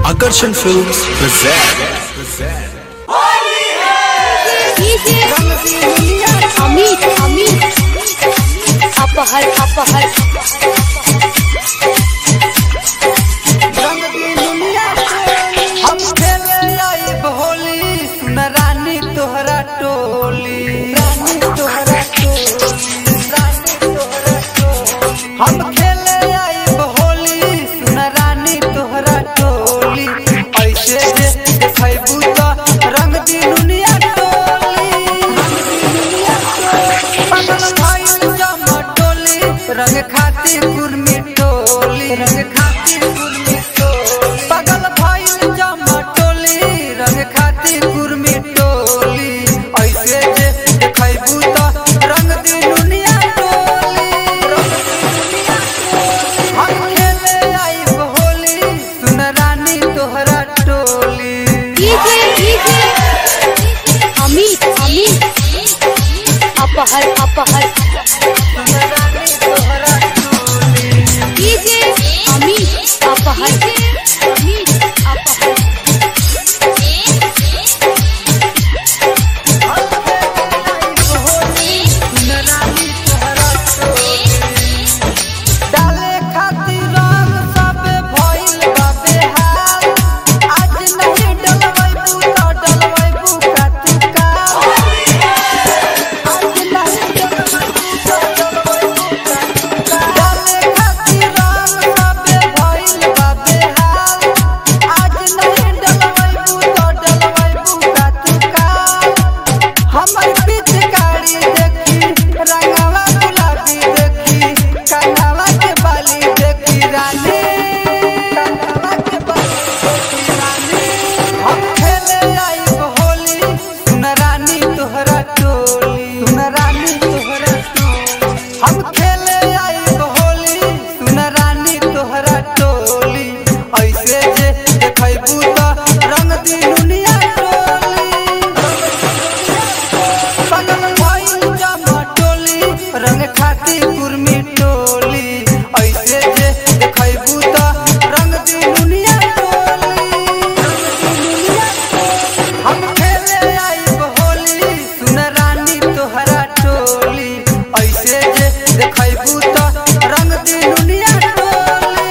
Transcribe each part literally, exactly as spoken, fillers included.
Akarshan Films present. Amit Amit अपहर अपहर हम खेले आइब होली सुन रानी तोहरा टोली रानी तोहरा टोली रानी तोहरा टोली हम खेले आइब होली सुन रानी तोहरा टोली ऐसे जे देखैबू त रंग दी दुनिया टोली पागल भइल जमा टोली रंग खातिर कुर्मी टोली रंग खातिर कुर्मी टोली पागल भइल जमा टोली रंग खातिर कुर्मी टोली ऐसे जे देखैबू त रंग दी दुनिया टोली हम खेले आइब होली सुन रानी तोहरा टोली अमित अमित अपहर अपहर अमित अपहर अमित अपहर डाले खातिर रंग सब भइल बा बेहाल आज नहीं डलवैबू त डलवैबू का तू का आज नहीं डलवैबू त डलवैबू का तू का डाले खातिर रंग सब भइल बा बेहाल आज नहीं डलवैबू त डलवैबू का तू का हमर पिचकारी देखी रंगवा गुलाबी देखी कन्हवा के बाली देखी रानी कन्हवा के बाली देखी रानी हम खेले आइब होली सुन रानी तोहरा टोली सुन रानी तोहरा टोली हम खेले आइब होली सुन रानी तोहरा टोली ऐसे जे देखैबू त रंग दी दुनिया टोली पागल भइल जमा टोली रंग खातिर कुर्मी टोली ऐसे जे देखैबू त रंग दी दुनिया टोली हम खेले आइब होली सुन रानी तोहरा टोली ऐसे जे देखैबू त रंग दी दुनिया टोली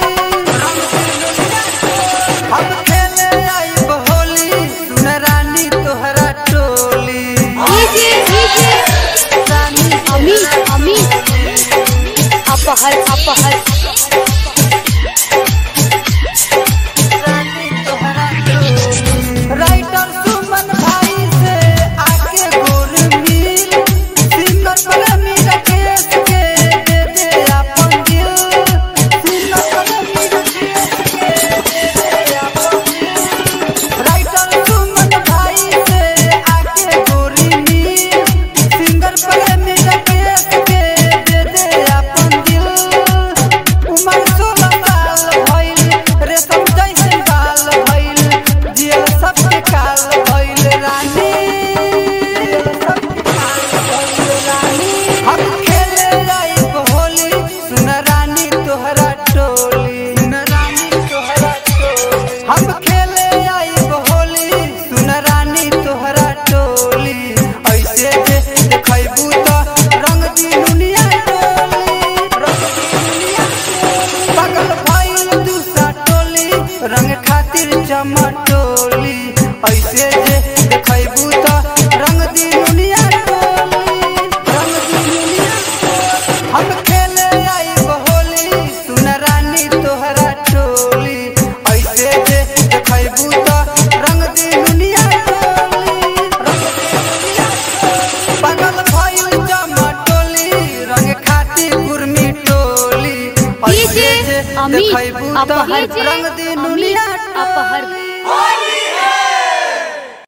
हम खेले आइब होली सुन रानी तोहरा टोली अमित अमित अपहर अपहर राइटर सुमन भाई से आके गोर मिल सिंगर प्रेमी राकेश के दे दे अपन दिल सिंगर प्रेमी राकेश के दे दे अपन दिल राइटर सुमन भाई से आके गोर मिल सिंगर प्रेमी राकेश के दे दे अपन दिल उमर सोलह साल भइल रेशम जैसे बाल भइल जियल सबके काल भइल रानी जियल सबके काल भइल रानी हम खेले आइब होली सुन रानी तोहरा टोली सुन रानी तोहरा टोली हम खेले आइब होली सुन रानी तोहरा टोली ऐसे जे देखैबू त रंग दी दुनिया टोली रंग दी दुनिया पागल भइल दूसरा टोली रंग खातिर जमा टोली ऐसे जे देखैबू त रंग दी दुनिया टोली रंग दी दुनिया हम खेले आइब होली सुन रानी तोहरा टोली ऐसे जे देखैबू त रंग दी दुनिया टोली रंग दी दुनिया पागल भइल जमा टोली रंग खातिर कुर्मी टोली ऐसे जे अमित देखैबू त अपहर रंग दी दुनिया अपहर टोली